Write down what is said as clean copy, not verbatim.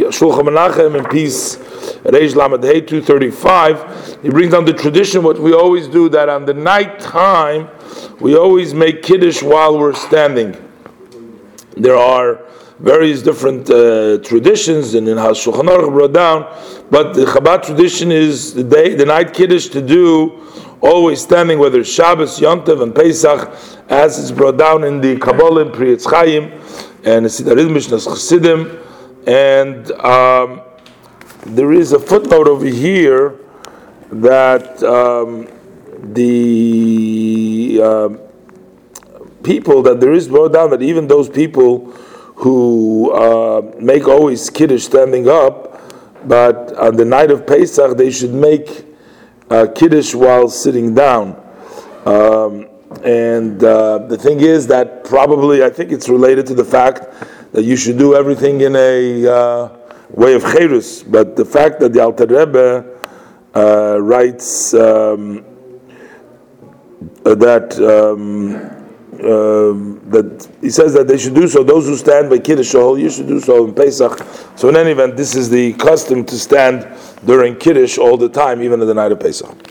the Shulchan Menachem in Peace, Reish Lamed Hey 235, he brings down the tradition, what we always do, that on the night time, we always make Kiddush while we're standing. There are various different traditions, and in how Shulchan Aruch brought down, but the Chabad tradition is the night Kiddush to do always standing, whether it's Shabbos, Yom Tov, and Pesach, as it's brought down in the Kabbalah, in Pri Etz Chaim, and the Siddharid Mishnas Chassidim, and there is a footnote over here that the people, that there is brought down that even those people who make always Kiddush standing up, but on the night of Pesach they should make Kiddush while sitting down. And the thing is that probably, I think it's related to the fact that you should do everything in a way of Cherus. But the fact that the Alter Rebbe writes that he says that they should do so, those who stand by Kiddush Shahol, you should do so in Pesach. So in any event, this is the custom to stand during Kiddush all the time, even on the night of Pesach.